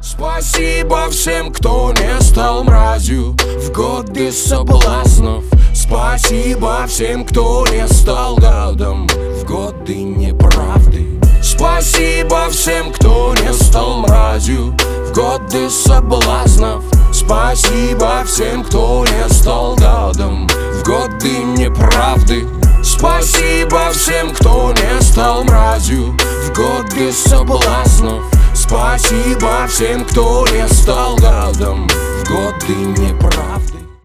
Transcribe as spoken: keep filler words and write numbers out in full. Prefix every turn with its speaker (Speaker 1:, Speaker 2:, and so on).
Speaker 1: Спасибо всем, кто не стал мразью в годы соблазнов. Спасибо всем, кто не стал гадом в годы неправды. Спасибо всем, кто не стал мразью в годы соблазнов. Спасибо всем, кто не стал гадом в годы неправды. Спасибо всем, кто не стал мразью в годы соблазнов. Спасибо всем, кто не стал гадом в годы неправды.